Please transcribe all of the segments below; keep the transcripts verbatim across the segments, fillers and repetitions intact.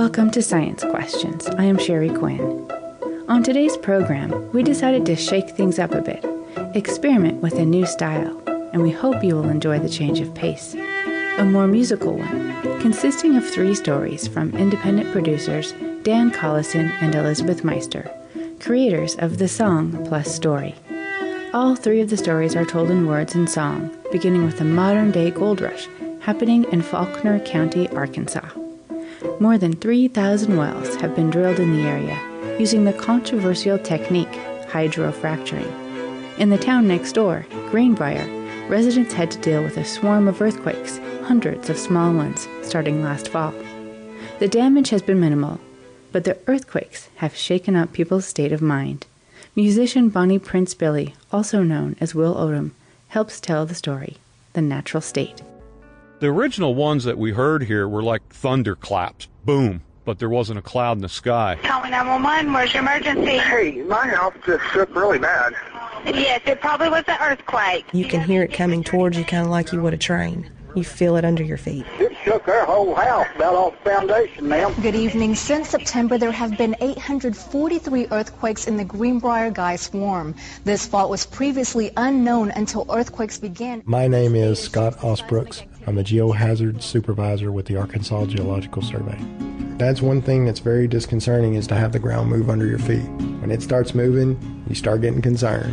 Welcome to Science Questions. I am Sherry Quinn. On today's program, we decided to shake things up a bit, experiment with a new style, and we hope you will enjoy the change of pace. A more musical one, consisting of three stories from independent producers Dan Collison and Elizabeth Meister, creators of The Song Plus Story. All three of the stories are told in words and song, beginning with a modern-day gold rush happening in Faulkner County, Arkansas. More than three thousand wells have been drilled in the area using the controversial technique, hydrofracturing. In the town next door, Greenbrier, residents had to deal with a swarm of earthquakes, hundreds of small ones, starting last fall. The damage has been minimal, but the earthquakes have shaken up people's state of mind. Musician Bonnie Prince Billy, also known as Will Odom, helps tell the story, The Natural State. The original ones that we heard here were like thunderclaps, boom, but there wasn't a cloud in the sky. Calling nine one one, where's your emergency? Hey, my house just shook really bad. Yes, it probably was an earthquake. You can hear it coming towards you kind of like you would a train. You feel it under your feet. It shook our whole house about off the foundation, ma'am. Good evening. Since September, there have been eight hundred forty-three earthquakes in the Greenbrier Guy Swarm. This fault was previously unknown until earthquakes began. My name is Scott Osbrooks. I'm a geohazard supervisor with the Arkansas Geological Survey. That's one thing that's very disconcerting, is to have the ground move under your feet. When it starts moving, you start getting concerned.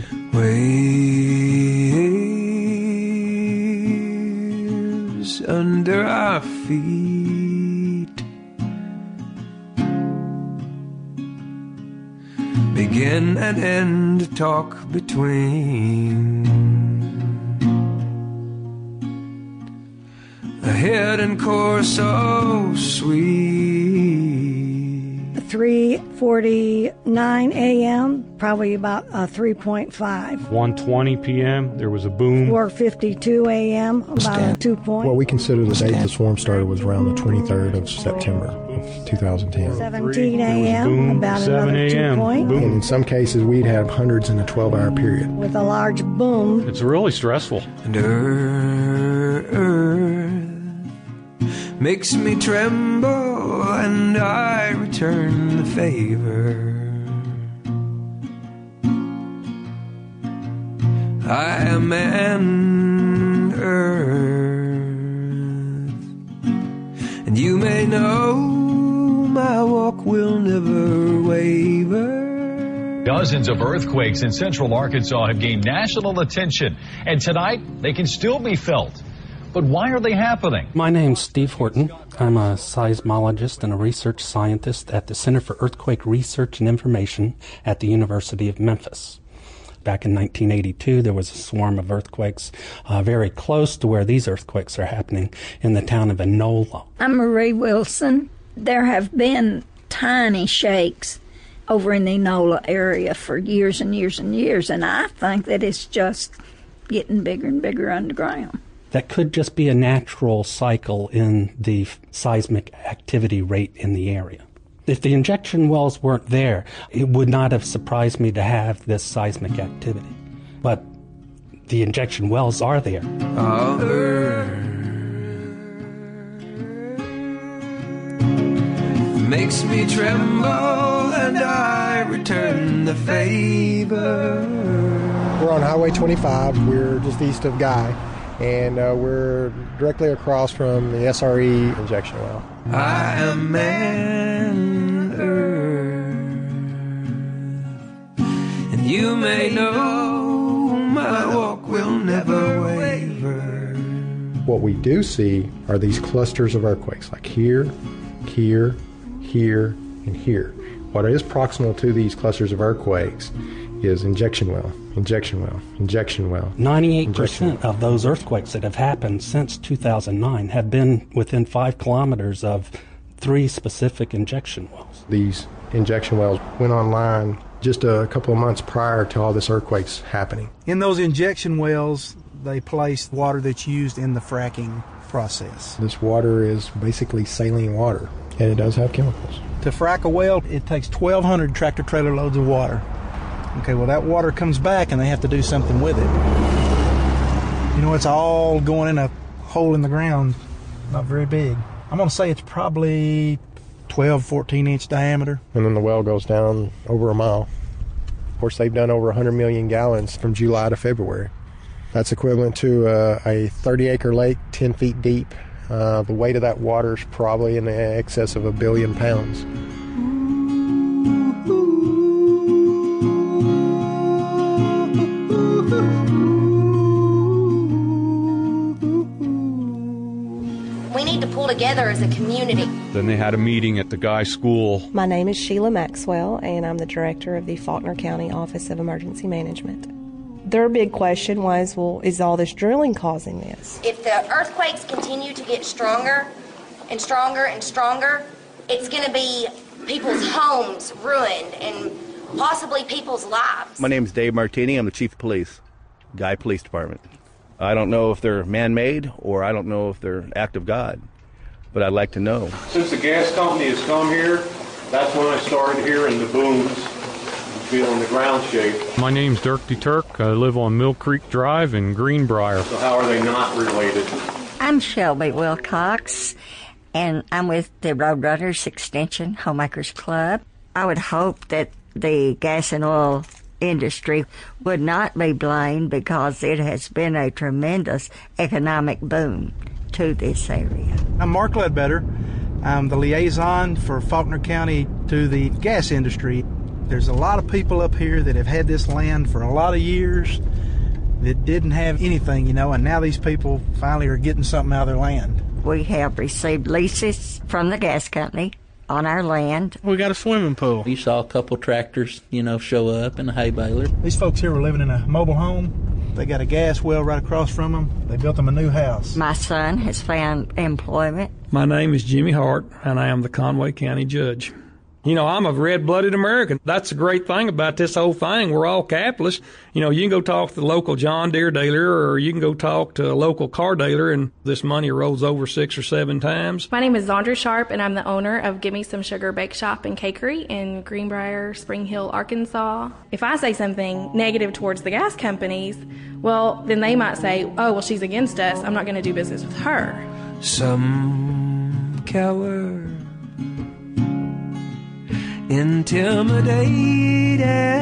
Waves under our feet begin and end talk between a hidden chorus so sweet. three forty-nine a.m., probably about uh, three point five. one twenty p.m., there was a boom. four fifty-two a.m., about a two point. What we consider the date the swarm started was around the twenty-third of September of two thousand ten. seventeen a.m., about another two point. And in some cases, we'd have hundreds in a twelve-hour period. With a large boom. It's really stressful. And earth makes me tremble, and I return the favor. I am an earth, and you may know my walk will never waver. Dozens of earthquakes in central Arkansas have gained national attention, and tonight they can still be felt. But why are they happening? My name's Steve Horton. I'm a seismologist and a research scientist at the Center for Earthquake Research and Information at the University of Memphis. Back in nineteen eighty-two, there was a swarm of earthquakes uh, very close to where these earthquakes are happening in the town of Enola. I'm Marie Wilson. There have been tiny shakes over in the Enola area for years and years and years, and I think that it's just getting bigger and bigger underground. That could just be a natural cycle in the seismic activity rate in the area. If the injection wells weren't there, it would not have surprised me to have this seismic activity. But the injection wells are there. Our earth makes me tremble, and I return the favor. We're on Highway twenty-five. We're just east of Guy. And uh, we're directly across from the S R E injection well. I am an earth, and you may know my walk will never waver. What we do see are these clusters of earthquakes, like here, here, here, and here. What is proximal to these clusters of earthquakes is injection well, injection well, injection well. ninety-eight percent of those earthquakes that have happened since two thousand nine have been within five kilometers of three specific injection wells. These injection wells went online just a couple of months prior to all this earthquakes happening. In those injection wells, they place water that's used in the fracking process. This water is basically saline water, and it does have chemicals. To frack a well, it takes twelve hundred tractor-trailer loads of water. Okay, well, that water comes back, and they have to do something with it. You know, it's all going in a hole in the ground, not very big. I'm going to say it's probably twelve, fourteen inch diameter. And then the well goes down over a mile. Of course, they've done over one hundred million gallons from July to February. That's equivalent to uh, a thirty acre lake, ten feet deep. Uh, the weight of that water is probably in excess of a billion pounds. We need to pull together as a community. Then they had a meeting at the Guy School. My name is Sheila Maxwell, and I'm the director of the Faulkner County Office of Emergency Management. Their big question was, well, is all this drilling causing this? If the earthquakes continue to get stronger and stronger and stronger, it's going to be people's homes ruined and possibly people's lives. My name is Dave Martini. I'm the chief of police, Guy Police Department. I don't know if they're man-made or I don't know if they're act of God, but I'd like to know. Since the gas company has come here, that's when I started hearing the booms, feeling the ground shake. My name's Dirk DeTurk. I live on Mill Creek Drive in Greenbrier. So how are they not related? I'm Shelby Wilcox, and I'm with the Roadrunners Extension Homemakers Club. I would hope that the gas and oil industry would not be blamed because it has been a tremendous economic boom to this area. I'm Mark Ledbetter. I'm the liaison for Faulkner County to the gas industry. There's a lot of people up here that have had this land for a lot of years that didn't have anything, you know, and now these people finally are getting something out of their land. We have received leases from the gas company on our land. We got a swimming pool. You saw a couple tractors, you know, show up and a hay baler. These folks here were living in a mobile home. They got a gas well right across from them. They built them a new house. My son has found employment. My name is Jimmy Hart, and I am the Conway County Judge. You know, I'm a red-blooded American. That's the great thing about this whole thing. We're all capitalists. You know, you can go talk to the local John Deere dealer, or you can go talk to a local car dealer, and this money rolls over six or seven times. My name is Zondra Sharp, and I'm the owner of Gimme Some Sugar Bake Shop and Cakery in Greenbrier, Spring Hill, Arkansas. If I say something negative towards the gas companies, well, then they might say, oh, well, she's against us. I'm not going to do business with her. Some coward intimidated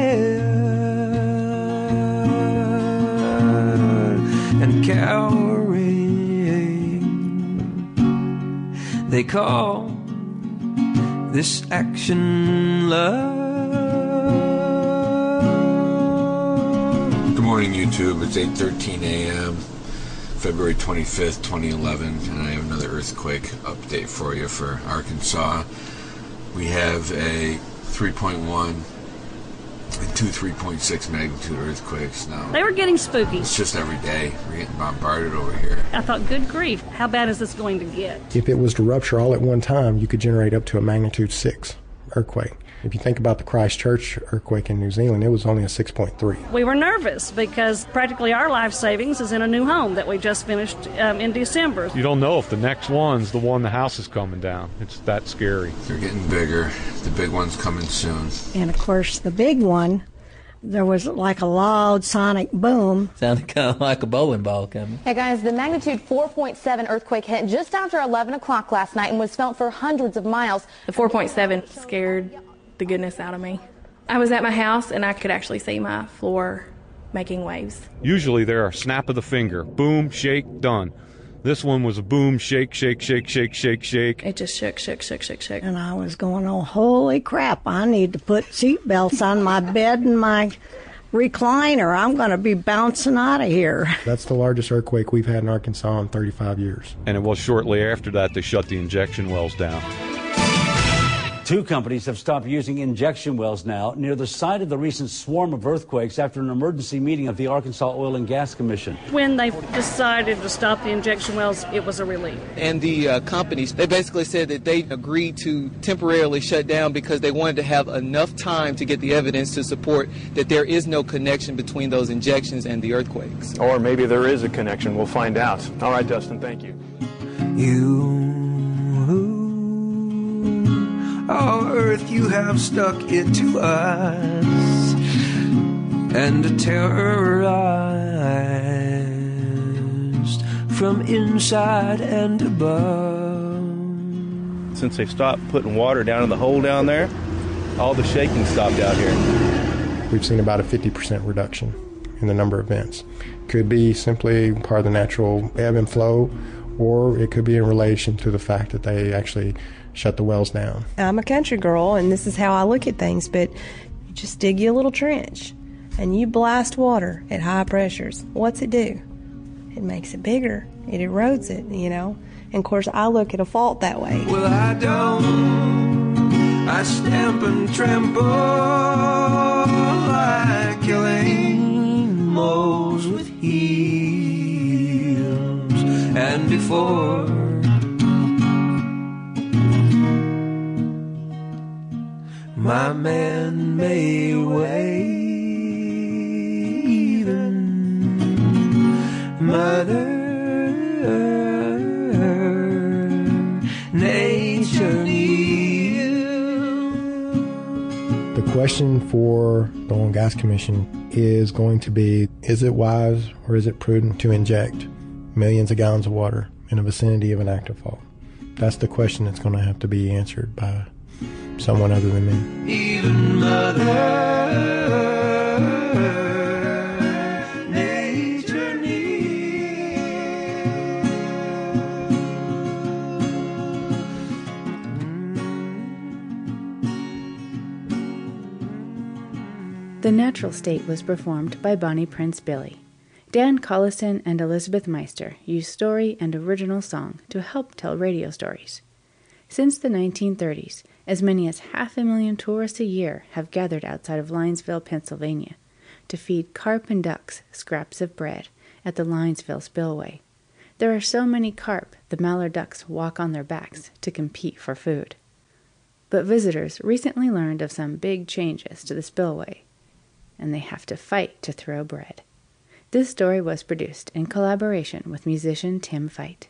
and cowering, they call this action love. Good morning, YouTube. It's eight thirteen a.m. February twenty-fifth, twenty eleven, and I have another earthquake update for you for Arkansas. We have a three point one and two three point six magnitude earthquakes now. They were getting spooky. It's just every day. We're getting bombarded over here. I thought, good grief, how bad is this going to get? If it was to rupture all at one time, you could generate up to a magnitude six earthquake. If you think about the Christchurch earthquake in New Zealand, it was only a six point three. We were nervous because practically our life savings is in a new home that we just finished um, in December. You don't know if the next one's the one the house is coming down. It's that scary. They're getting bigger. The big one's coming soon. And of course, the big one, there was like a loud sonic boom. Sounded kind of like a bowling ball coming. Hey guys, the magnitude four point seven earthquake hit just after eleven o'clock last night and was felt for hundreds of miles. The four point seven scared the goodness out of me. I was at my house and I could actually see my floor making waves. Usually they're a snap of the finger. Boom, shake, done. This one was a boom, shake, shake, shake, shake, shake, shake. It just shook, shook, shook, shook, shook. And I was going, oh, holy crap, I need to put seat belts on my bed and my recliner. I'm going to be bouncing out of here. That's the largest earthquake we've had in Arkansas in thirty-five years. And it was shortly after that they shut the injection wells down. Two companies have stopped using injection wells now near the site of the recent swarm of earthquakes after an emergency meeting of the Arkansas Oil and Gas Commission. When they decided to stop the injection wells, it was a relief. And the uh, companies, they basically said that they agreed to temporarily shut down because they wanted to have enough time to get the evidence to support that there is no connection between those injections and the earthquakes. Or maybe there is a connection. We'll find out. All right, Dustin, thank you. You Oh, earth, you have stuck it to us and terrorized from inside and above. since they stopped putting water down in the hole down there, all the shaking stopped out here. We've seen about a fifty percent reduction in the number of vents. Could be simply part of the natural ebb and flow, or it could be in relation to the fact that they actually shut the wells down. I'm a country girl, and this is how I look at things, but you just dig you a little trench, and you blast water at high pressures. What's it do? It makes it bigger. It erodes it, you know. And, of course, I look at a fault that way. Well, I don't. I stamp and trample like killing moles with heels. And before my man-made waving Mother Nature knew. The question for the Oil and Gas Commission is going to be, is it wise or is it prudent to inject millions of gallons of water in the vicinity of an active fault? That's the question that's going to have to be answered by someone other than me. Even Mother Nature The Natural State was performed by Bonnie Prince Billy. Dan Collison and Elizabeth Meister used story and original song to help tell radio stories. Since the nineteen thirties, as many as half a million tourists a year have gathered outside of Linesville, Pennsylvania, to feed carp and ducks scraps of bread at the Linesville Spillway. There are so many carp, the mallard ducks walk on their backs to compete for food. But visitors recently learned of some big changes to the spillway, and they have to fight to throw bread. This story was produced in collaboration with musician Tim Fight.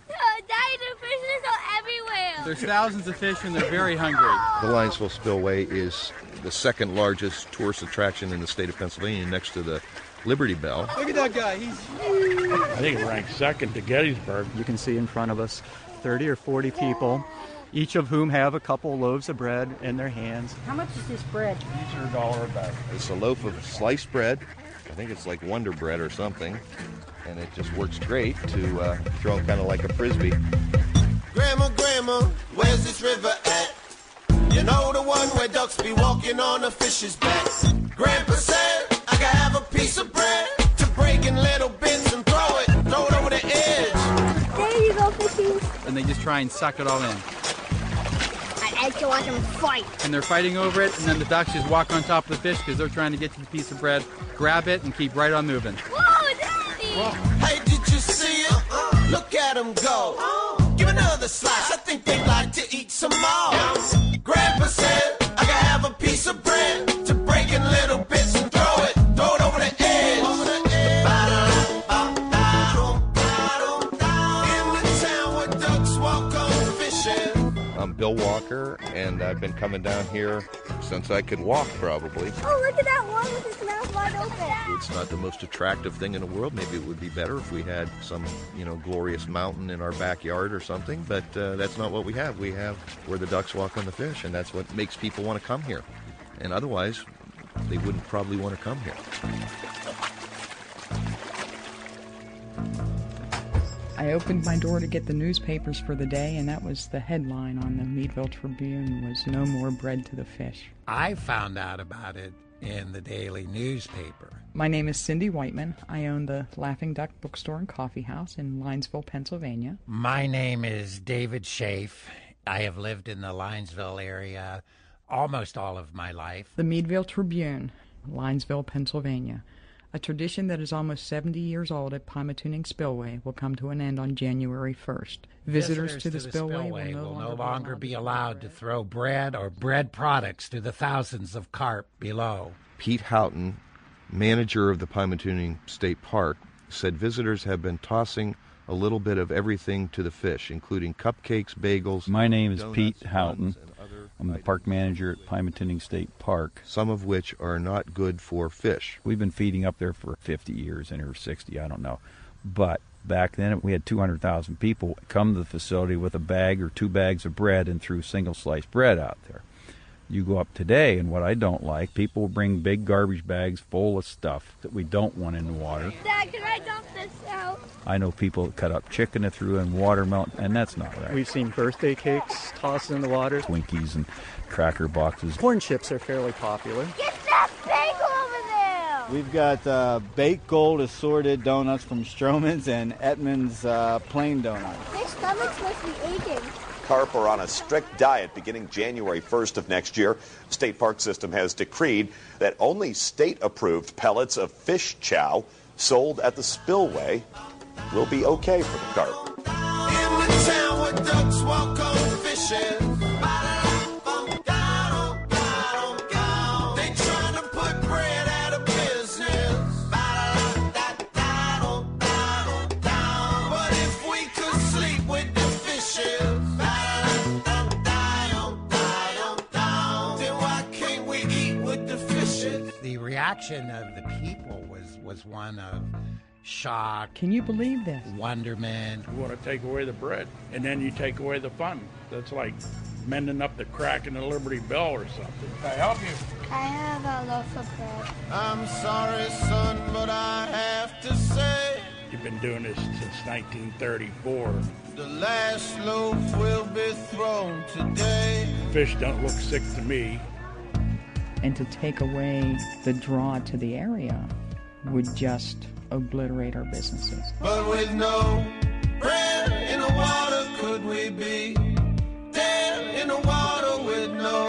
There's thousands of fish and they're very hungry. The Linesville Spillway is the second largest tourist attraction in the state of Pennsylvania, next to the Liberty Bell. Look at that guy, he's huge. I think it ranks second to Gettysburg. You can see in front of us thirty or forty people, each of whom have a couple loaves of bread in their hands. How much is this bread? These are a dollar a bag. It's a loaf of sliced bread. I think it's like Wonder Bread or something. And it just works great to uh, throw kind of like a Frisbee. Grandma, Grandma, where's this river at? You know the one where ducks be walking on a fish's back. Grandpa said I could have a piece of bread to break in little bits and throw it, throw it over the edge. There you go, fishies. And they just try and suck it all in. I like to watch them fight. And they're fighting over it, and then the ducks just walk on top of the fish because they're trying to get to the piece of bread, grab it, and keep right on moving. Whoa, Daddy! Whoa. Hey, did you see it? Uh-uh. Look at them go. Oh. Give another slice. I think they'd like to eat some more. Grandpa said I could have a piece of bread to break in little bits and throw it, throw it over the edge. Over the edge. In the town where ducks walk on fishing. I'm Bill Walker, and I've been coming down here since I could walk, probably. Oh, look at that one with his mouth wide open. It's not the most attractive thing in the world. Maybe it would be better if we had some, you know, glorious mountain in our backyard or something, but uh, that's not what we have. We have where the ducks walk on the fish, and that's what makes people want to come here. And otherwise, they wouldn't probably want to come here. I opened my door to get the newspapers for the day, and that was the headline on the Meadville Tribune was "No More Bread to the Fish." I found out about it in the daily newspaper. My name is Cindy Whiteman. I own the Laughing Duck Bookstore and Coffee House in Linesville, Pennsylvania. My name is David Schaaf. I have lived in the Linesville area almost all of my life. The Meadville Tribune, Linesville, Pennsylvania. A tradition that is almost seventy years old at Pymatuning Spillway will come to an end on January first. Visitors, Visitors to, the, to the spillway, spillway will, no, will longer, no longer be allowed to throw bread or bread products to the thousands of carp below. Pete Houghton, manager of the Pymatuning State Park, said visitors have been tossing a little bit of everything to the fish, including cupcakes, bagels. My name is donuts, Pete Houghton. I'm the park manager at Pymatuning State Park. Some of which are not good for fish. We've been feeding up there for fifty years, and or sixty, I don't know. But Back then, we had two hundred thousand people come to the facility with a bag or two bags of bread and threw single-sliced bread out there. You go up today, and what I don't like, people bring big garbage bags full of stuff that we don't want in the water. Dad, can I dump this out? I know people that cut up chicken and threw in watermelon, and that's not right. We've seen birthday cakes tossed in the water. Twinkies and cracker boxes. Corn chips are fairly popular. Get that bagel over there! We've got uh, baked gold assorted donuts from Stroman's and Edmund's uh, plain donuts. Their stomachs must be aching. Carp are on a strict diet beginning January first of next year. The state park system has decreed that only state-approved pellets of fish chow sold at the spillway will be okay for the carp. In the town where ducks walk on fishing. They trying to put bread out of business. But if we could sleep with the fishes, then why can't we eat with the fishes? The reaction of the people was, was one of shock. Can you believe this? Wonderment. You want to take away the bread, and then you take away the fun. That's like mending up the crack in the Liberty Bell or something. Can I help you? I have a loaf of bread. I'm sorry, son, but I have to say, You've been doing this since nineteen thirty-four. the last loaf will be thrown today. Fish don't look sick to me. And to take away the draw to the area would just obliterate our businesses. But with no bread in the water, could we be dead in the water? With no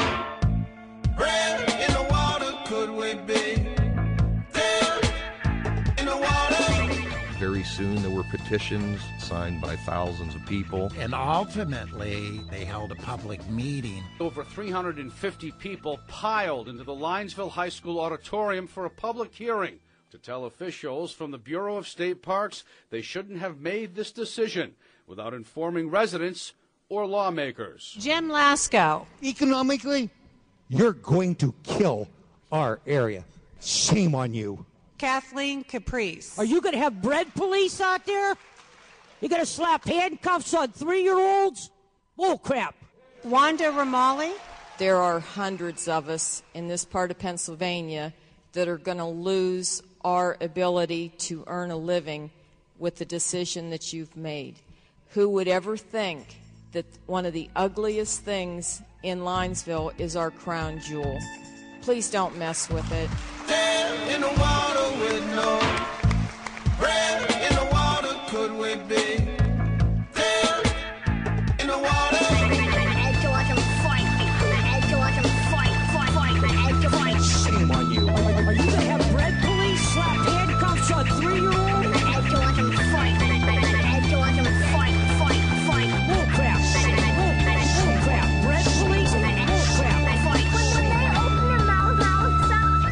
bread in the water, could we be dead in the water? Very soon there were petitions signed by thousands of people. And ultimately, they held a public meeting. Over three hundred fifty people piled into the Linesville High School auditorium for a public hearing to tell officials from the Bureau of State Parks they shouldn't have made this decision without informing residents or lawmakers. Jim Lasco. Economically, you're going to kill our area. Shame on you. Kathleen Caprice. Are you going to have bread police out there? You going to slap handcuffs on three-year-olds? Bull crap. Wanda Ramali. There are hundreds of us in this part of Pennsylvania that are going to lose our ability to earn a living with the decision that you've made. Who would ever think that one of the ugliest things in Linesville is our crown jewel? Please don't mess with it. Dead in the water with no bread in the water, could we be dead in the water? I had to watch him fight. I had to watch him fight, fight, fight. I had to fight. Shame on you. Are you going to have bread police slap handcuffs on three-year-olds? I had to watch him fight. I had to watch him fight, fight, fight. Bull crap. Bull, bull crap. Bread police? Bull crap. Fight. When they open their mouth, mouth, stop,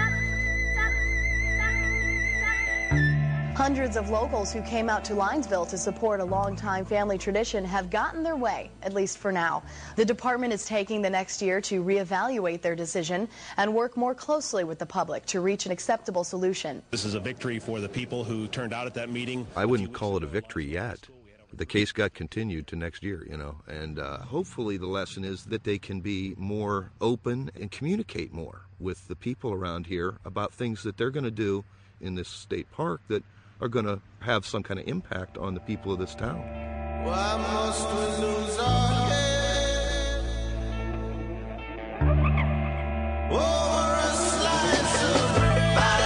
Hundreds of locals who came out to Linesville to support a longtime family tradition have gotten their way, at least for now. The department is taking the next year to reevaluate their decision and work more closely with the public to reach an acceptable solution. This is a victory for the people who turned out at that meeting. I wouldn't call it a victory yet. The case got continued to next year, you know, and uh, hopefully the lesson is that they can be more open and communicate more with the people around here about things that they're going to do in this state park that are going to have some kind of impact on the people of this town. Why must we lose our head over a slice of bread?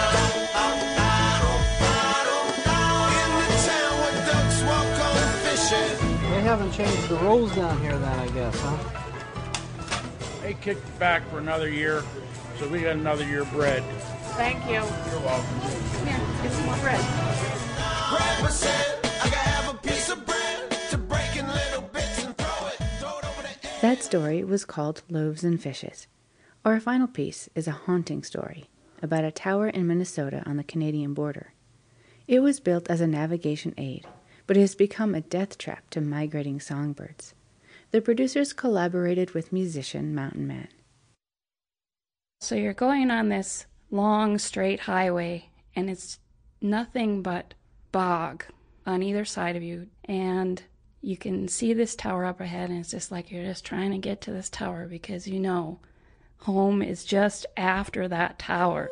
In the town where ducks walk on fishing. They haven't changed the rules down here then, I guess, huh? They kicked it back for another year, so we got another year of bread. Thank you. You're welcome. Here, get some more bread. Grandpa said I could have a piece of bread to break in little bits and throw it, throw it over the edge. That story was called Loaves and Fishes. Our final piece is a haunting story about a tower in Minnesota on the Canadian border. It was built as a navigation aid, but it has become a death trap to migrating songbirds. The producers collaborated with musician Mountain Man. So you're going on this long, straight highway, and it's nothing but bog on either side of you, and you can see this tower up ahead, and it's just like you're just trying to get to this tower because you know home is just after that tower.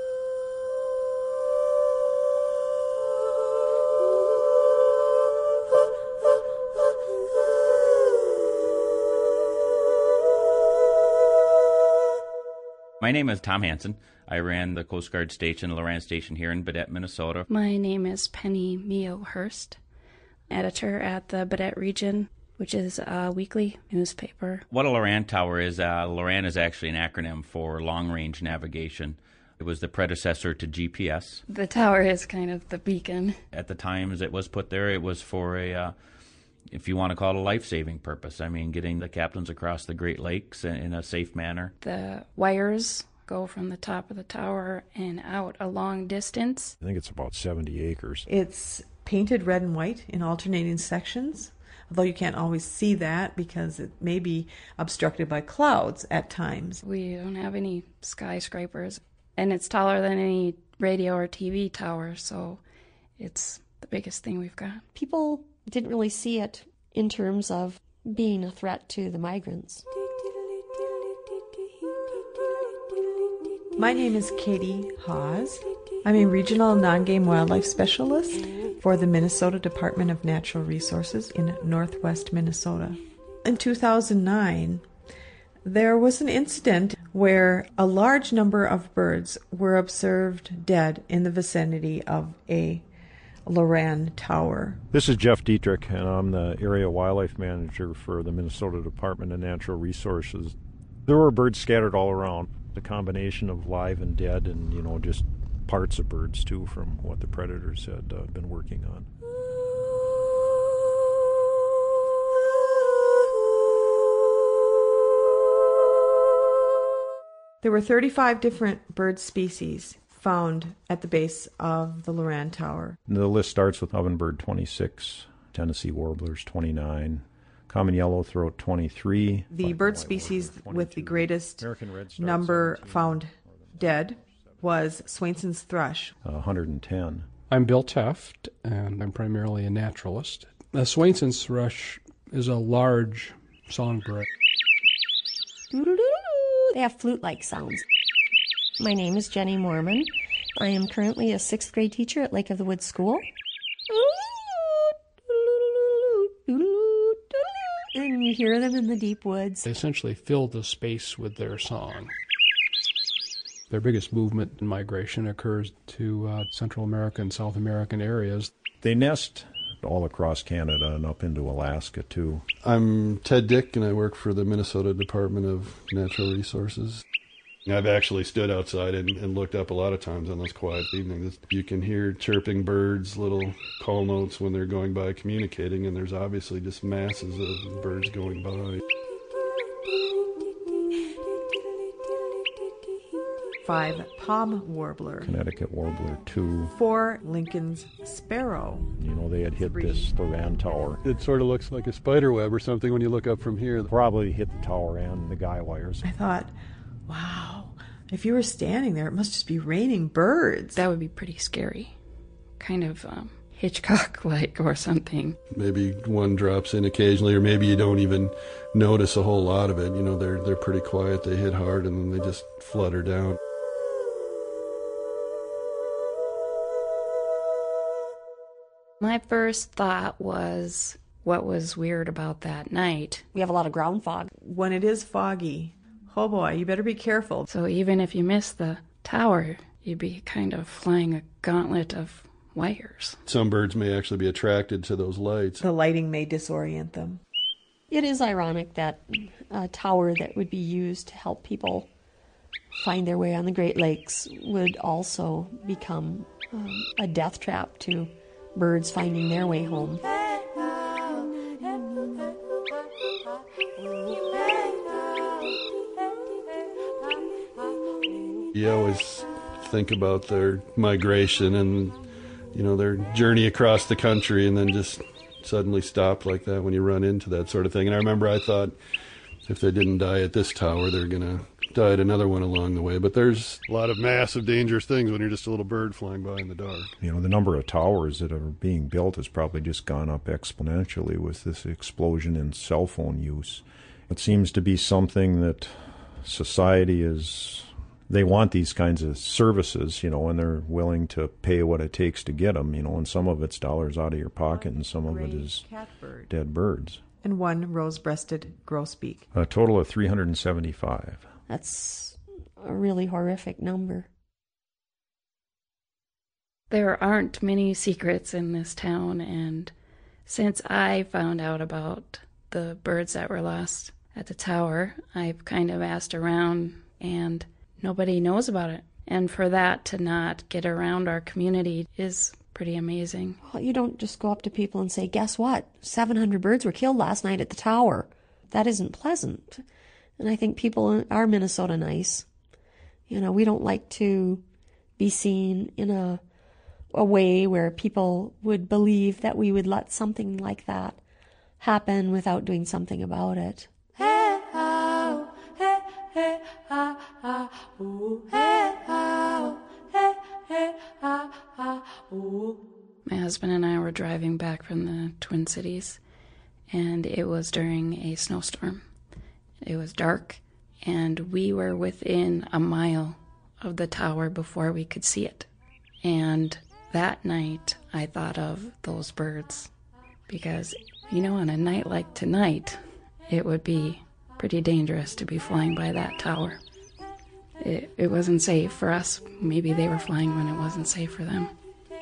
My name is Tom Hansen. I ran the Coast Guard station, Loran Station here in Baudette, Minnesota. My name is Penny Mio Hurst, editor at the Baudette Region, which is a weekly newspaper. What a Loran tower is, uh, Loran is actually an acronym for long-range navigation. It was the predecessor to G P S. The tower is kind of the beacon. At the time as it was put there, it was for a, uh, if you want to call it a life-saving purpose. I mean, getting the captains across the Great Lakes in, in a safe manner. The wires go from the top of the tower and out a long distance. I think it's about seventy acres. It's painted red and white in alternating sections, although you can't always see that because it may be obstructed by clouds at times. We don't have any skyscrapers, and it's taller than any radio or T V tower, so it's the biggest thing we've got. People didn't really see it in terms of being a threat to the migrants. My name is Katie Hawes. I'm a regional non-game wildlife specialist for the Minnesota Department of Natural Resources in northwest Minnesota. In two thousand nine, there was an incident where a large number of birds were observed dead in the vicinity of a Loran tower. This is Jeff Dietrich, and I'm the area wildlife manager for the Minnesota Department of Natural Resources. There were birds scattered all around, a combination of live and dead, and you know, just parts of birds too from what the predators had uh, been working on. There were thirty-five different bird species found at the base of the Loran Tower. The list starts with ovenbird twenty-six, Tennessee warblers twenty-nine, common yellowthroat twenty-three. The bird species with the greatest number found dead was Swainson's thrush. Uh, one hundred ten. I'm Bill Teft, and I'm primarily a naturalist. The Swainson's thrush is a large songbird. They have flute-like sounds. My name is Jenny Mormon. I am currently a sixth grade teacher at Lake of the Woods School. And you hear them in the deep woods. They essentially fill the space with their song. Their biggest movement and migration occurs to uh, Central America and South American areas. They nest all across Canada and up into Alaska, too. I'm Ted Dick, and I work for the Minnesota Department of Natural Resources. I've actually stood outside and, and looked up a lot of times on those quiet evenings. You can hear chirping birds, little call notes when they're going by communicating, and there's obviously just masses of birds going by. Five palm warbler. Connecticut warbler, two. Four Lincoln's sparrow. You know, they had hit Three. this Loran tower. It sort of looks like a spider web or something when you look up from here. Probably hit the tower and the guy wires. I thought, wow, if you were standing there, it must just be raining birds. That would be pretty scary. Kind of um, Hitchcock-like or something. Maybe one drops in occasionally, or maybe you don't even notice a whole lot of it. You know, they're they're pretty quiet. They hit hard, and then they just flutter down. My first thought was, what was weird about that night? We have a lot of ground fog. When it is foggy, oh boy, you better be careful. So even if you miss the tower, you'd be kind of flying a gauntlet of wires. Some birds may actually be attracted to those lights. The lighting may disorient them. It is ironic that a tower that would be used to help people find their way on the Great Lakes would also become um, a death trap to birds finding their way home. You always think about their migration and, you know, their journey across the country, and then just suddenly stop like that when you run into that sort of thing. And I remember I thought, if they didn't die at this tower, they're going to died another one along the way. But there's a lot of massive, dangerous things when you're just a little bird flying by in the dark. You know, the number of towers that are being built has probably just gone up exponentially with this explosion in cell phone use. It seems to be something that society is... They want these kinds of services, you know, and they're willing to pay what it takes to get them, you know, and some of it's dollars out of your pocket and some of it is catbird. Dead birds. And one rose-breasted grosbeak. A total of three hundred seventy-five. That's a really horrific number. There aren't many secrets in this town, and since I found out about the birds that were lost at the tower, I've kind of asked around, and nobody knows about it. And for that to not get around our community is pretty amazing. Well, you don't just go up to people and say, guess what? seven hundred birds were killed last night at the tower. That isn't pleasant. And I think people are Minnesota nice. You know, we don't like to be seen in a, a way where people would believe that we would let something like that happen without doing something about it. Hey, oh, hey, hey, ah, ah, ooh, hey, oh, hey, hey, ah, ah, ooh. My husband and I were driving back from the Twin Cities, and it was during a snowstorm. It was dark, and we were within a mile of the tower before we could see it. And that night, I thought of those birds, because, you know, on a night like tonight, it would be pretty dangerous to be flying by that tower. It, it wasn't safe for us. Maybe they were flying when it wasn't safe for them.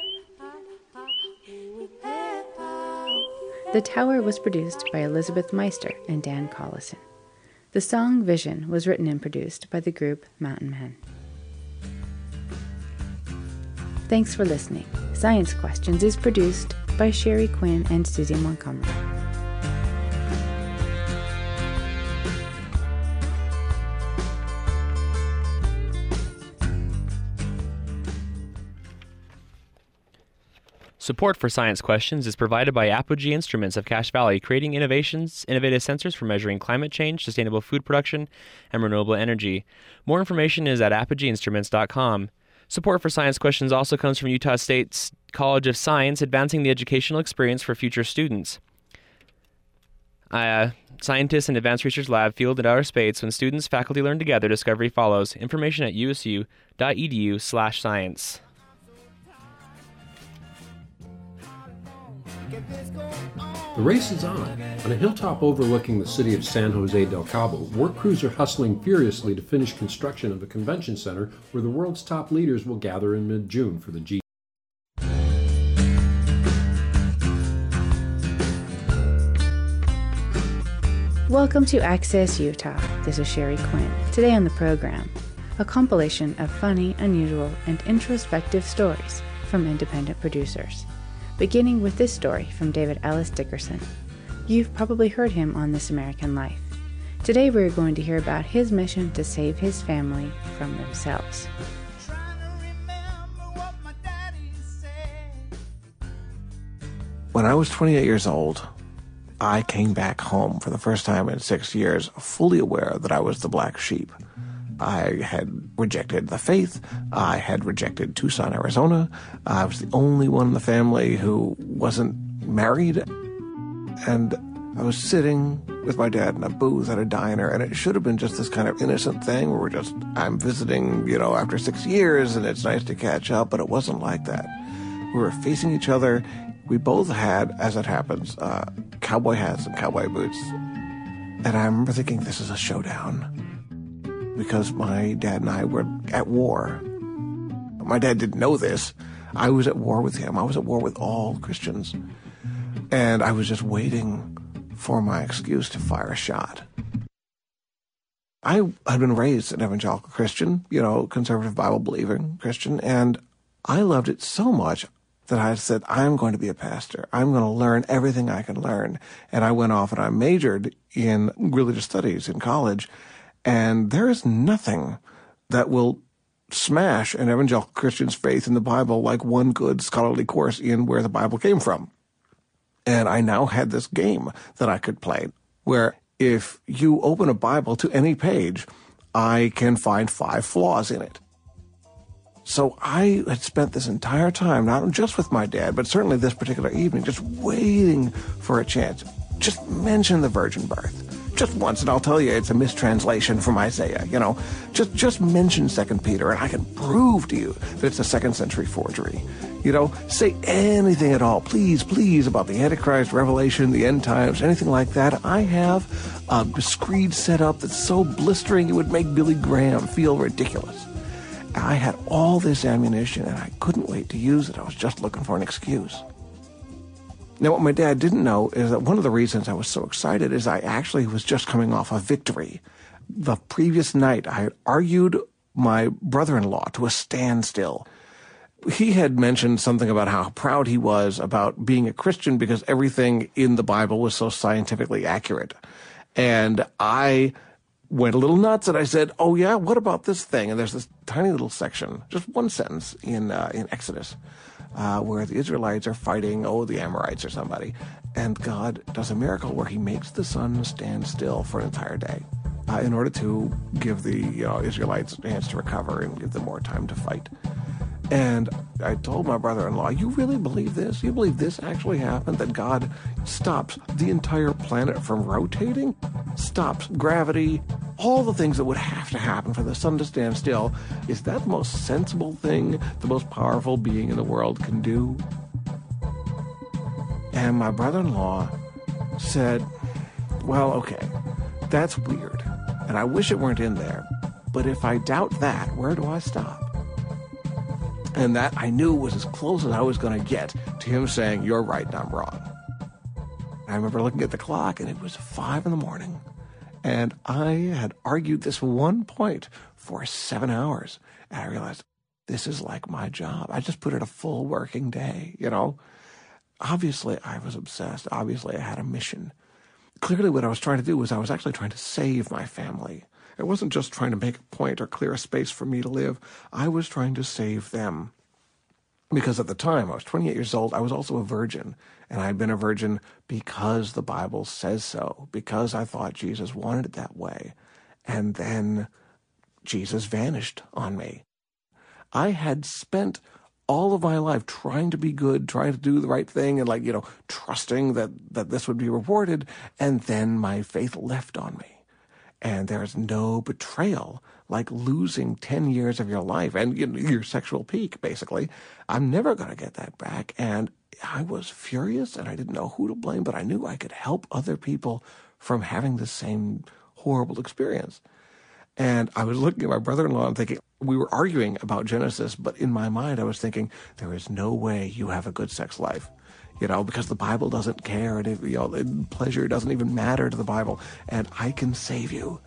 The Tower was produced by Elizabeth Meister and Dan Collison. The song Vision was written and produced by the group Mountain Men. Thanks for listening. Science Questions is produced by Sherry Quinn and Susie Montgomery. Support for Science Questions is provided by Apogee Instruments of Cache Valley, creating innovations, innovative sensors for measuring climate change, sustainable food production, and renewable energy. More information is at apogee instruments dot com. Support for Science Questions also comes from Utah State's College of Science, advancing the educational experience for future students. Uh, scientists in Advanced Research Lab, Field, and Outer Space. When students, faculty learn together, discovery follows. Information at u s u dot e d u slash science. The race is on. On a hilltop overlooking the city of San Jose del Cabo, work crews are hustling furiously to finish construction of a convention center where the world's top leaders will gather in mid-June for the G. Welcome to Access Utah. This is Sherry Quinn. Today on the program, a compilation of funny, unusual, and introspective stories from independent producers. Beginning with this story from David Ellis Dickerson. You've probably heard him on This American Life. Today we're going to hear about his mission to save his family from themselves. When I was twenty-eight years old, I came back home for the first time in six years, fully aware that I was the black sheep. I had rejected the faith. I had rejected Tucson, Arizona. I was the only one in the family who wasn't married. And I was sitting with my dad in a booth at a diner, and it should have been just this kind of innocent thing where we're just, I'm visiting, you know, after six years, and it's nice to catch up, but it wasn't like that. We were facing each other. We both had, as it happens, uh, cowboy hats and cowboy boots. And I remember thinking, this is a showdown. Because my dad and I were at war. My dad didn't know this. I was at war with him. I was at war with all Christians. And I was just waiting for my excuse to fire a shot. I had been raised an evangelical Christian, you know, conservative Bible-believing Christian, and I loved it so much that I said, I'm going to be a pastor. I'm going to learn everything I can learn. And I went off and I majored in religious studies in college. And there is nothing that will smash an evangelical Christian's faith in the Bible like one good scholarly course in where the Bible came from. And I now had this game that I could play where if you open a Bible to any page, I can find five flaws in it. So I had spent this entire time, not just with my dad, but certainly this particular evening, just waiting for a chance. Just mention the virgin birth. Just once, and I'll tell you it's a mistranslation from Isaiah, you know. Just just mention Second Peter, and I can prove to you that it's a second century forgery. You know, say anything at all, please, please, about the Antichrist, Revelation, the end times, anything like that. I have a screed set up that's so blistering it would make Billy Graham feel ridiculous. I had all this ammunition, and I couldn't wait to use it. I was just looking for an excuse. Now, what my dad didn't know is that one of the reasons I was so excited is I actually was just coming off a victory. The previous night, I had argued my brother-in-law to a standstill. He had mentioned something about how proud he was about being a Christian because everything in the Bible was so scientifically accurate. And I went a little nuts, and I said, oh, yeah, what about this thing? And there's this tiny little section, just one sentence in uh, in Exodus, Uh, where the Israelites are fighting, oh, the Amorites or somebody. And God does a miracle where he makes the sun stand still for an entire day uh, in order to give the you know, Israelites a chance to recover and give them more time to fight. And I told my brother-in-law, you really believe this? You believe this actually happened? That God stops the entire planet from rotating? Stops gravity? All the things that would have to happen for the sun to stand still. Is that the most sensible thing the most powerful being in the world can do? And my brother-in-law said, well, okay, that's weird. And I wish it weren't in there. But if I doubt that, where do I stop? And that, I knew, was as close as I was going to get to him saying, you're right and I'm wrong. I remember looking at the clock, and it was five in the morning. And I had argued this one point for seven hours. And I realized, this is like my job. I just put in a full working day, you know. Obviously, I was obsessed. Obviously, I had a mission. Clearly, what I was trying to do was I was actually trying to save my family. It wasn't just trying to make a point or clear a space for me to live. I was trying to save them. Because at the time, I was twenty-eight years old, I was also a virgin. And I'd been a virgin because the Bible says so, because I thought Jesus wanted it that way. And then Jesus vanished on me. I had spent all of my life trying to be good, trying to do the right thing, and like, you know, trusting that, that this would be rewarded. And then my faith left on me. And there's no betrayal like losing ten years of your life and you know, your sexual peak, basically. I'm never going to get that back. And I was furious, and I didn't know who to blame, but I knew I could help other people from having the same horrible experience. And I was looking at my brother-in-law and thinking, we were arguing about Genesis, but in my mind I was thinking, there is no way you have a good sex life. You know, because the Bible doesn't care, and it, you know, pleasure doesn't even matter to the Bible, and I can save you.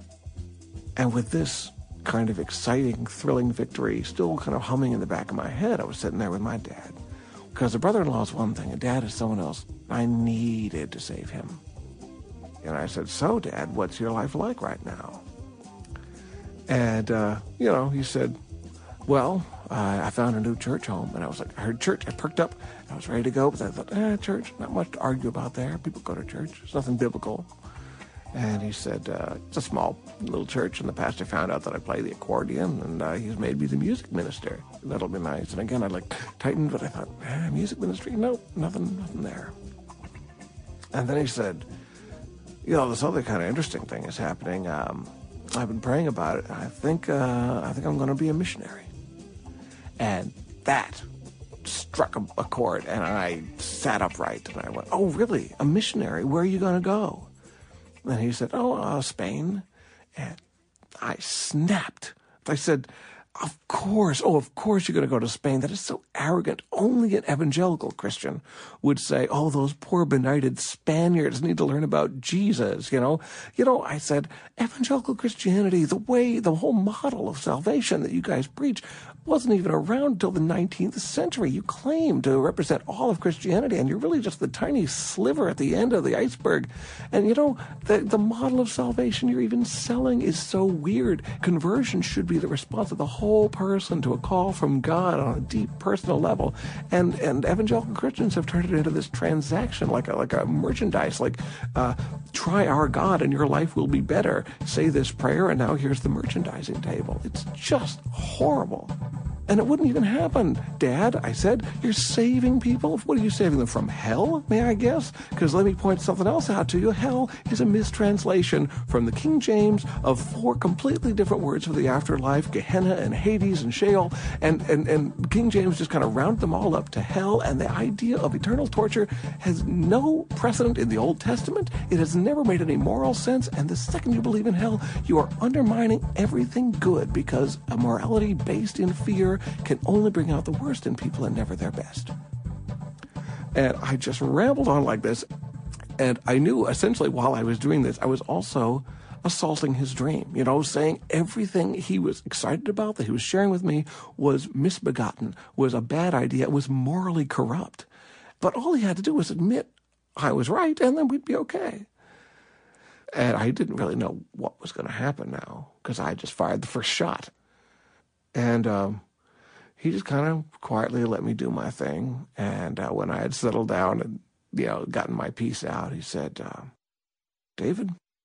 And with this kind of exciting, thrilling victory still kind of humming in the back of my head, I was sitting there with my dad. Because a brother-in-law is one thing, a dad is someone else. I needed to save him. And I said, so, Dad, what's your life like right now? And, uh, you know, he said, well, uh, I found a new church home. And I was like, I heard church. I perked up. I was ready to go. But I thought, eh, church, not much to argue about there. People go to church. There's nothing biblical. And he said, uh, it's a small little church. And the pastor found out that I play the accordion. And uh, he's made me the music minister. That'll be nice. And again, I like tightened, but I thought, eh, music ministry? Nope, nothing, nothing there. And then he said, you know, this other kind of interesting thing is happening. Um, I've been praying about it. I think, uh, I think I'm going to be a missionary. And that struck a, a chord, and I sat upright, and I went, oh, really? A missionary? Where are you going to go? And he said, oh, uh, Spain. And I snapped. I said, of course. Oh, of course you're going to go to Spain. That is so arrogant. Only an evangelical Christian would say, oh, those poor benighted Spaniards need to learn about Jesus, you know. You know, I said, evangelical Christianity, the way, the whole model of salvation that you guys preach wasn't even around until the nineteenth century. You claim to represent all of Christianity, and you're really just the tiny sliver at the end of the iceberg. And, you know, the, the model of salvation you're even selling is so weird. Conversion should be the response of the whole whole person to a call from God on a deep personal level. And and evangelical Christians have turned it into this transaction, like a, like a merchandise, like uh, try our God and your life will be better. Say this prayer and now here's the merchandising table. It's just horrible. And it wouldn't even happen. Dad, I said, you're saving people? What are you saving them from? Hell, may I guess? Because let me point something else out to you. Hell is a mistranslation from the King James of four completely different words for the afterlife, Gehenna and Hades and Sheol. And, and, and King James just kind of rounded them all up to hell. And the idea of eternal torture has no precedent in the Old Testament. It has never made any moral sense. And the second you believe in hell, you are undermining everything good, because a morality based in fear can only bring out the worst in people and never their best. And I just rambled on like this, and I knew essentially while I was doing this, I was also assaulting his dream, you know, saying everything he was excited about that he was sharing with me was misbegotten, was a bad idea, was morally corrupt. But all he had to do was admit I was right, and then we'd be okay. And I didn't really know what was going to happen now, because I had just fired the first shot. And um, he just kind of quietly let me do my thing. And uh, when I had settled down and, you know, gotten my piece out, he said, uh, David,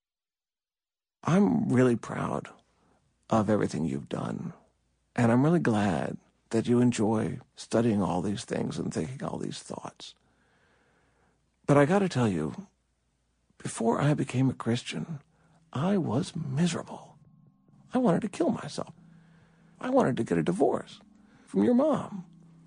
I'm really proud of everything you've done. And I'm really glad that you enjoy studying all these things and thinking all these thoughts. But I got to tell you, before I became a Christian, I was miserable. I wanted to kill myself. I wanted to get a divorce from your mom.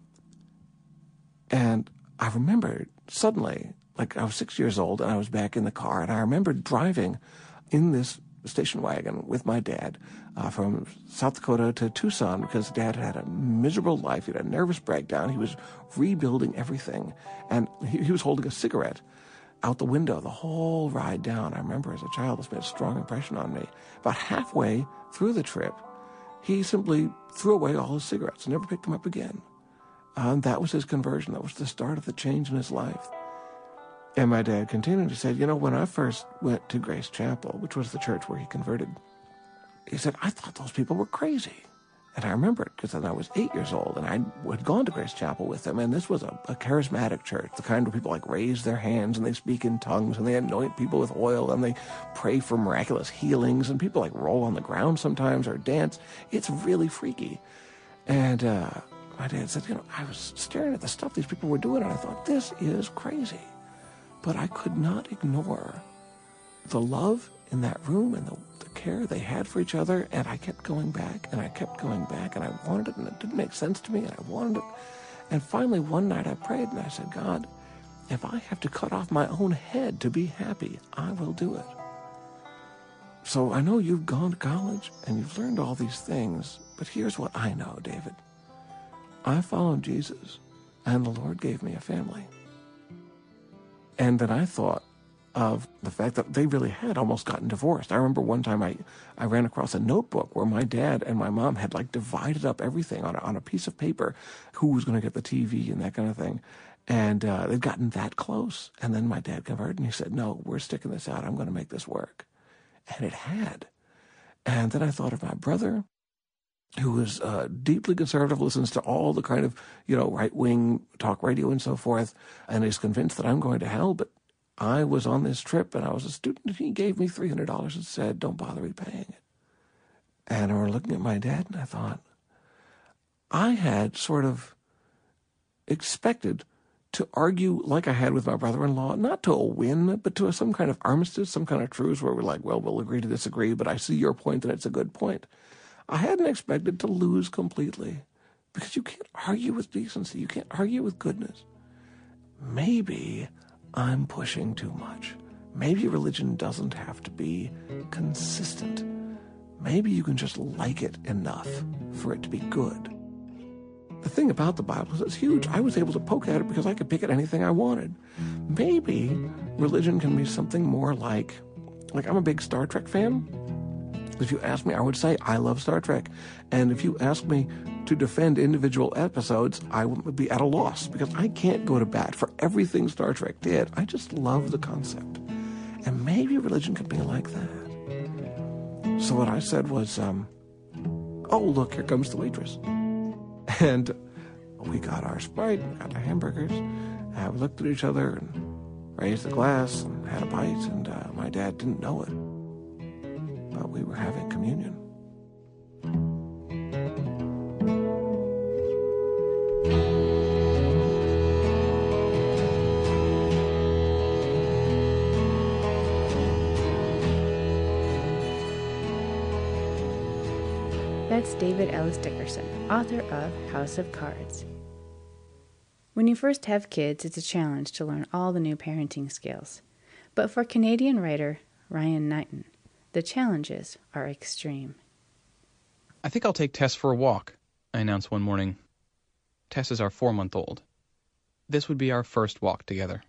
And I remembered suddenly, like I was six years old and I was back in the car, and I remembered driving in this station wagon with my dad uh, from South Dakota to Tucson, because Dad had a miserable life. He had a nervous breakdown. He was rebuilding everything. And he, he was holding a cigarette out the window the whole ride down. I remember as a child, this made a strong impression on me. About halfway through the trip, he simply threw away all his cigarettes and never picked them up again. Uh, and that was his conversion. That was the start of the change in his life. And my dad continued to say, you know, when I first went to Grace Chapel, which was the church where he converted, he said, I thought those people were crazy. And I remember it because then I was eight years old and I had gone to Grace Chapel with them. And this was a, a charismatic church, the kind where people like raise their hands and they speak in tongues and they anoint people with oil and they pray for miraculous healings, and people like roll on the ground sometimes or dance. It's really freaky. And uh, my dad said, you know, I was staring at the stuff these people were doing and I thought, this is crazy. But I could not ignore the love in that room and the, the care they had for each other. And I kept going back and I kept going back and I wanted it, and it didn't make sense to me and I wanted it. And finally one night I prayed and I said, God, if I have to cut off my own head to be happy, I will do it. So I know you've gone to college and you've learned all these things, but here's what I know, David. I followed Jesus and the Lord gave me a family. And then I thought of the fact that they really had almost gotten divorced. I remember one time I, I ran across a notebook where my dad and my mom had like divided up everything on a, on a piece of paper, who was going to get the T V and that kind of thing. And uh, they'd gotten that close. And then my dad converted and he said, no, we're sticking this out. I'm going to make this work. And it had. And then I thought of my brother, who was uh, deeply conservative, listens to all the kind of, you know, right-wing talk radio and so forth, and is convinced that I'm going to hell. But I was on this trip, and I was a student, and he gave me three hundred dollars and said, don't bother repaying it. And I remember looking at my dad, and I thought, I had sort of expected to argue like I had with my brother-in-law, not to a win, but to a, some kind of armistice, some kind of truce where we're like, well, we'll agree to disagree, but I see your point, and it's a good point. I hadn't expected to lose completely, because you can't argue with decency. You can't argue with goodness. Maybe I'm pushing too much. Maybe religion doesn't have to be consistent. Maybe you can just like it enough for it to be good. The thing about the Bible is it's huge. I was able to poke at it because I could pick at anything I wanted. Maybe religion can be something more like, like I'm a big Star Trek fan. If you ask me, I would say I love Star Trek. And if you ask me to defend individual episodes, I would be at a loss, because I can't go to bat for everything Star Trek did. I just love the concept. And maybe religion could be like that. So what I said was, um, oh, look, here comes the waitress. And we got our Sprite, got our hamburgers, and we looked at each other and raised the glass and had a bite, and uh, my dad didn't know it. But we were having communion. That's David Ellis Dickerson, author of House of Cards. When you first have kids, it's a challenge to learn all the new parenting skills. But for Canadian writer Ryan Knighton, the challenges are extreme. I think I'll take Tess for a walk, I announced one morning. Tess is our four-month-old. This would be our first walk together.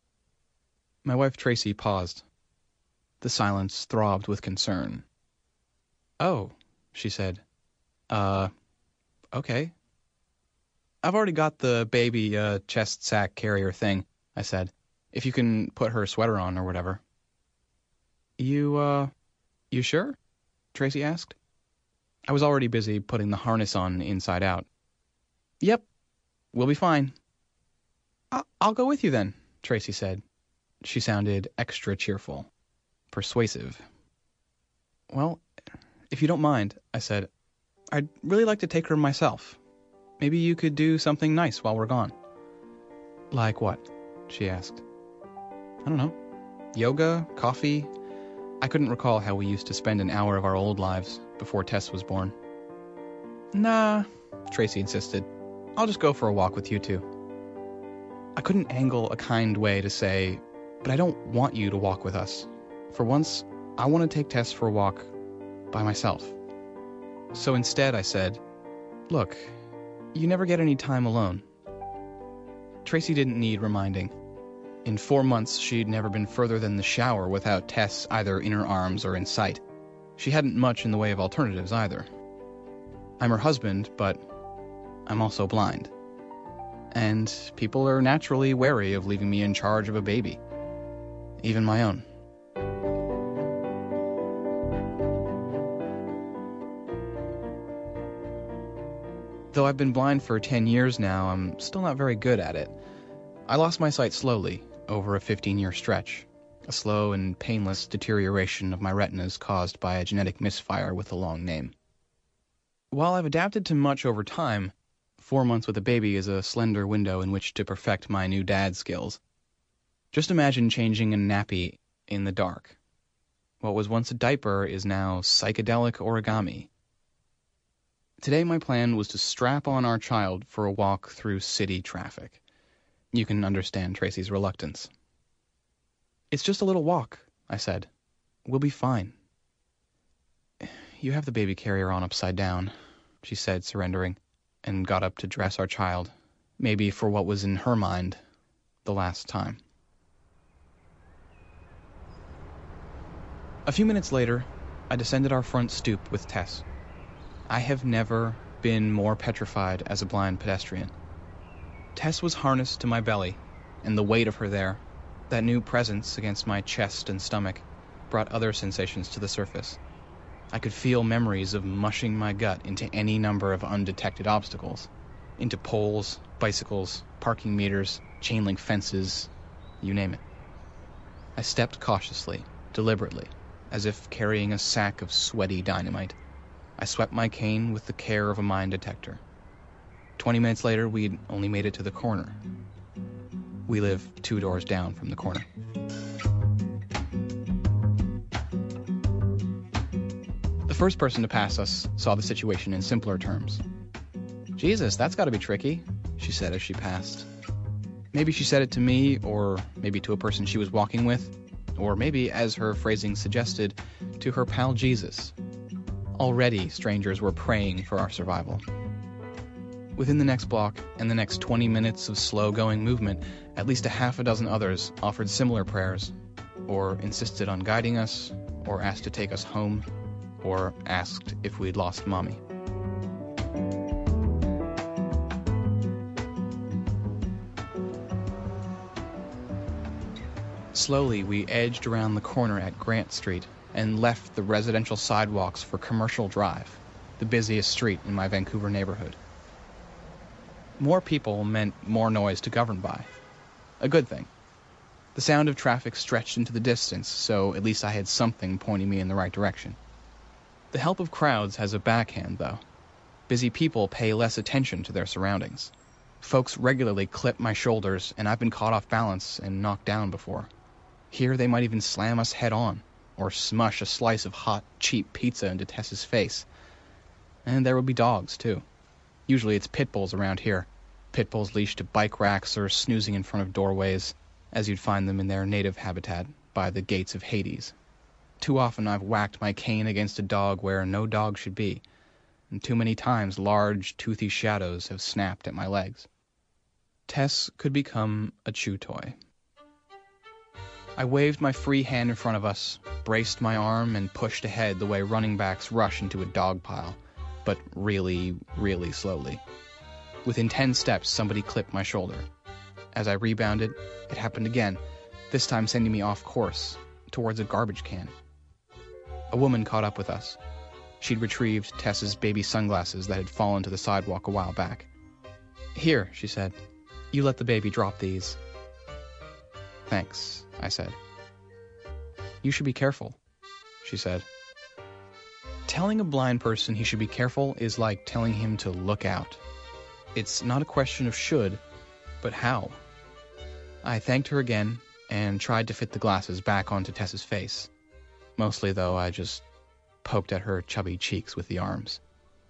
My wife Tracy paused. The silence throbbed with concern. Oh, she said. Uh, okay. I've already got the baby uh, chest sack carrier thing, I said. If you can put her sweater on or whatever. You, uh, you sure? Tracy asked. I was already busy putting the harness on inside out. Yep, we'll be fine. I- I'll go with you then, Tracy said. She sounded extra cheerful, persuasive. Well, if you don't mind, I said, I'd really like to take her myself. Maybe you could do something nice while we're gone. Like what? She asked. I don't know. Yoga, coffee. I couldn't recall how we used to spend an hour of our old lives before Tess was born. Nah, Tracy insisted. I'll just go for a walk with you two. I couldn't angle a kind way to say, but I don't want you to walk with us. For once, I want to take Tess for a walk by myself. So instead I said, look, you never get any time alone. Tracy didn't need reminding. In four months, she'd never been further than the shower without Tess either in her arms or in sight. She hadn't much in the way of alternatives either. I'm her husband, but I'm also blind. And people are naturally wary of leaving me in charge of a baby. Even my own. Though I've been blind for ten years now, I'm still not very good at it. I lost my sight slowly, over a fifteen-year stretch, a slow and painless deterioration of my retinas caused by a genetic misfire with a long name. While I've adapted to much over time, four months with a baby is a slender window in which to perfect my new dad skills. Just imagine changing a nappy in the dark. What was once a diaper is now psychedelic origami. Today my plan was to strap on our child for a walk through city traffic. You can understand Tracy's reluctance. It's just a little walk, I said. We'll be fine. You have the baby carrier on upside down, she said, surrendering, and got up to dress our child, maybe for what was in her mind the last time. A few minutes later, I descended our front stoop with Tess. I have never been more petrified as a blind pedestrian. Tess was harnessed to my belly, and the weight of her there, that new presence against my chest and stomach, brought other sensations to the surface. I could feel memories of mushing my gut into any number of undetected obstacles, into poles, bicycles, parking meters, chain link fences, you name it. I stepped cautiously, deliberately, as if carrying a sack of sweaty dynamite. I swept my cane with the care of a mine detector. Twenty minutes later, we'd only made it to the corner. We live two doors down from the corner. The first person to pass us saw the situation in simpler terms. Jesus, that's got to be tricky, she said as she passed. Maybe she said it to me, or maybe to a person she was walking with, or maybe, as her phrasing suggested, to her pal Jesus. Already, strangers were praying for our survival. Within the next block and the next twenty minutes of slow-going movement, at least a half a dozen others offered similar prayers, or insisted on guiding us, or asked to take us home, or asked if we'd lost Mommy. Slowly, we edged around the corner at Grant Street and left the residential sidewalks for Commercial Drive. the busiest street in my Vancouver neighborhood. More people meant more noise to govern by. A good thing. The sound of traffic stretched into the distance, so at least I had something pointing me in the right direction. The help of crowds has a backhand, though. Busy people pay less attention to their surroundings. Folks regularly clip my shoulders, and I've been caught off balance and knocked down before. Here they might even slam us head on, or smush a slice of hot, cheap pizza into Tess's face. And there would be dogs, too. Usually it's pit bulls around here. Pit bulls leashed to bike racks or snoozing in front of doorways, as you'd find them in their native habitat, by the gates of Hades. Too often I've whacked my cane against a dog where no dog should be, and too many times large, toothy shadows have snapped at my legs. Tess could become a chew toy. I waved my free hand in front of us, braced my arm, and pushed ahead the way running backs rush into a dog pile, but really, really slowly. Within ten steps, somebody clipped my shoulder. As I rebounded, it happened again, this time sending me off course, towards a garbage can. A woman caught up with us. She'd retrieved Tess's baby sunglasses that had fallen to the sidewalk a while back. "Here," she said. "You let the baby drop these." "Thanks," I said. "You should be careful," she said. Telling a blind person he should be careful is like telling him to look out. It's not a question of should, but how. I thanked her again and tried to fit the glasses back onto Tess's face. Mostly, though, I just poked at her chubby cheeks with the arms.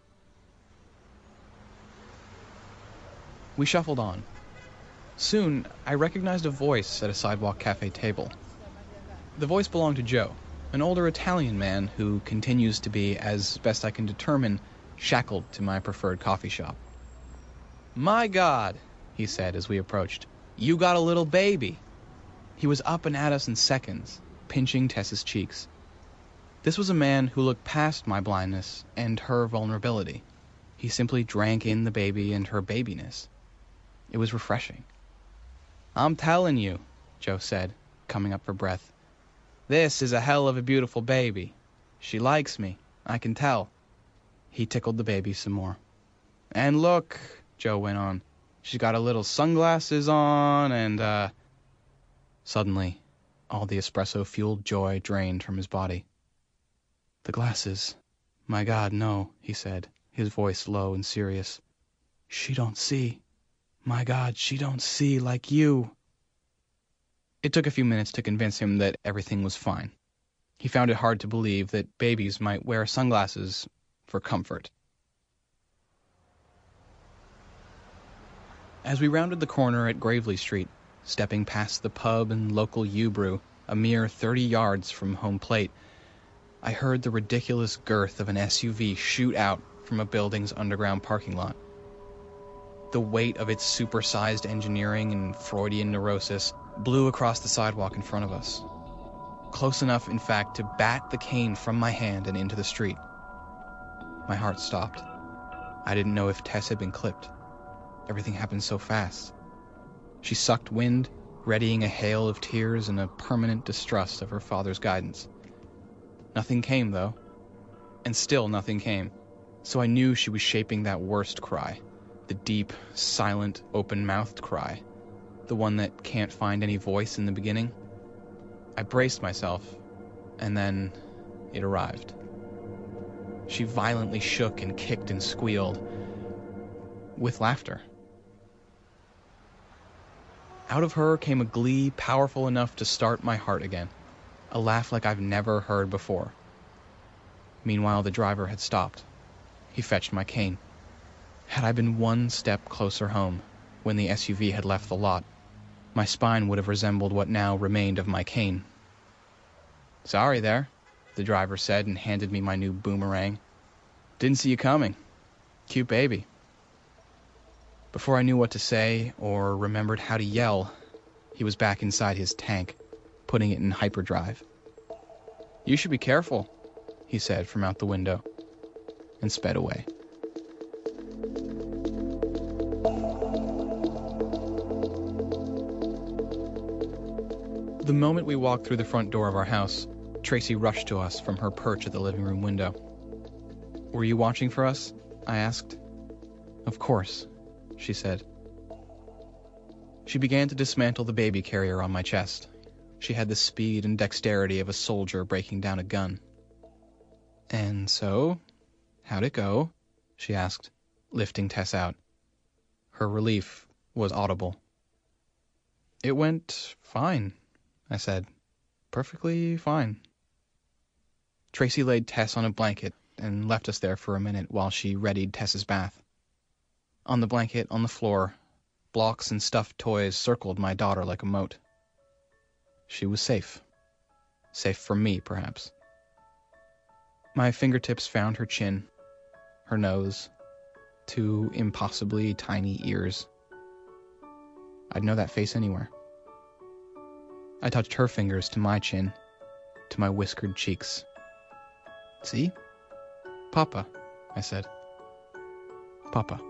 We shuffled on. Soon, I recognized a voice at a sidewalk cafe table. The voice belonged to Joe, an older Italian man who continues to be, as best I can determine, shackled to my preferred coffee shop. "My God," he said as we approached, "you got a little baby." He was up and at us in seconds, pinching Tess's cheeks. This was a man who looked past my blindness and her vulnerability. He simply drank in the baby and her babiness. It was refreshing. "I'm telling you," Joe said, coming up for breath, "this is a hell of a beautiful baby. She likes me, I can tell." He tickled the baby some more. "And look," Joe went on, "she's got a little sunglasses on and, uh... Suddenly, all the espresso-fueled joy drained from his body. "The glasses. My God, no," he said, his voice low and serious. "She don't see. My God, she don't see like you." It took a few minutes to convince him that everything was fine. He found it hard to believe that babies might wear sunglasses for comfort. As we rounded the corner at Gravely Street, stepping past the pub and local U-Brew, a mere thirty yards from home plate, I heard the ridiculous girth of an S U V shoot out from a building's underground parking lot. The weight of its supersized engineering and Freudian neurosis blew across the sidewalk in front of us. Close enough, in fact, to bat the cane from my hand and into the street. My heart stopped. I didn't know if Tess had been clipped. Everything happened so fast. She sucked wind, readying a hail of tears and a permanent distrust of her father's guidance. Nothing came, though. And still nothing came. So I knew she was shaping that worst cry. The deep, silent, open-mouthed cry. The one that can't find any voice in the beginning. I braced myself, and then it arrived. She violently shook and kicked and squealed. With laughter. Out of her came a glee powerful enough to start my heart again. A laugh like I've never heard before. Meanwhile, the driver had stopped. He fetched my cane. Had I been one step closer home, when the S U V had left the lot, my spine would have resembled what now remained of my cane. "Sorry there," the driver said and handed me my new boomerang. "Didn't see you coming. Cute baby." Before I knew what to say or remembered how to yell, he was back inside his tank, putting it in hyperdrive. "You should be careful," he said from out the window, and sped away. The moment we walked through the front door of our house, Tracy rushed to us from her perch at the living room window. Were you watching for us? I asked. Of course, she said. She began to dismantle the baby carrier on my chest. She had the speed and dexterity of a soldier breaking down a gun. And so, how'd it go? She asked, lifting Tess out. Her relief was audible. It went fine, I said. Perfectly fine. Tracy laid Tess on a blanket and left us there for a minute while she readied Tess's bath. On the blanket, on the floor, blocks and stuffed toys circled my daughter like a moat. She was safe. Safe from me, perhaps. My fingertips found her chin, her nose, two impossibly tiny ears. I'd know that face anywhere. I touched her fingers to my chin, to my whiskered cheeks. See? Papa, I said. Papa.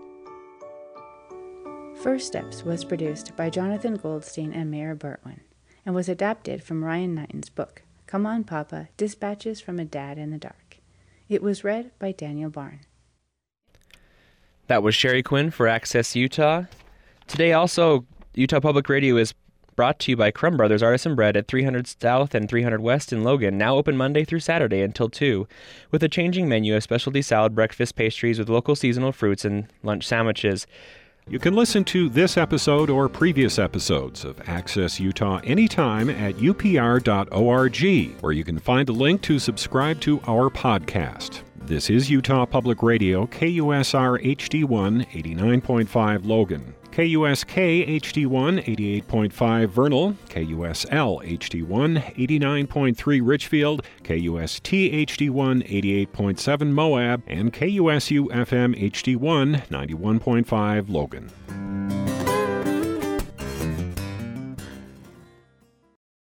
First Steps was produced by Jonathan Goldstein and Mayor Burtwin, and was adapted from Ryan Knighton's book, Come On Papa, Dispatches from a Dad in the Dark. It was read by Daniel Barn. That was Sherry Quinn for Access Utah. Today also, Utah Public Radio is brought to you by Crumb Brothers Artisan Bread at three hundred South and three hundred West in Logan, now open Monday through Saturday until two, with a changing menu of specialty salad, breakfast pastries with local seasonal fruits and lunch sandwiches. You can listen to this episode or previous episodes of Access Utah anytime at U P R dot org, where you can find a link to subscribe to our podcast. This is Utah Public Radio, K U S R H D one, eighty-nine point five Logan, K U S K H D one, eighty-eight point five Vernal, K U S L H D one, eighty-nine point three Richfield, K U S T H D one, eighty-eight point seven Moab, and K U S U F M H D one, ninety-one point five Logan.